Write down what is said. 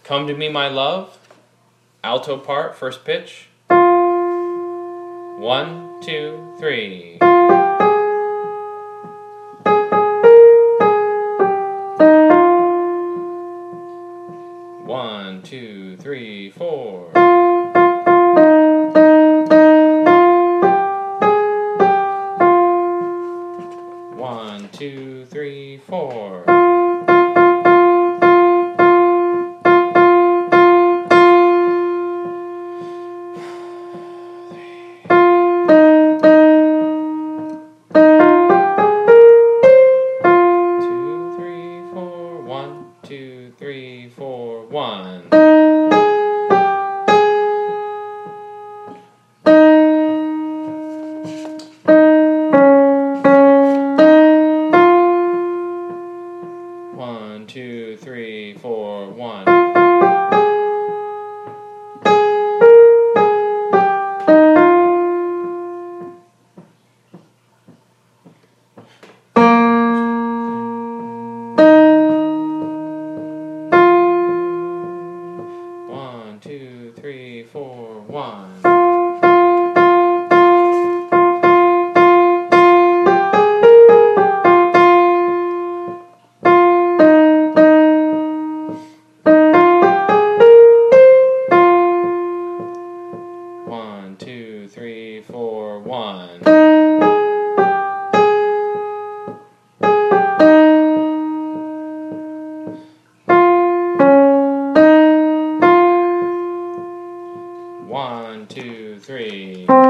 Come to Me, My Love, alto part, first pitch. 1, 2, 3. 1, 2, 3, 4. 1, 2, 3, 4. 1, 2, 3, 4, 1. 1, 2, 3, 4, 1. 1, 2, 3, 4, 1. 1, 2, 3, 4, 1. 1, 2, 3.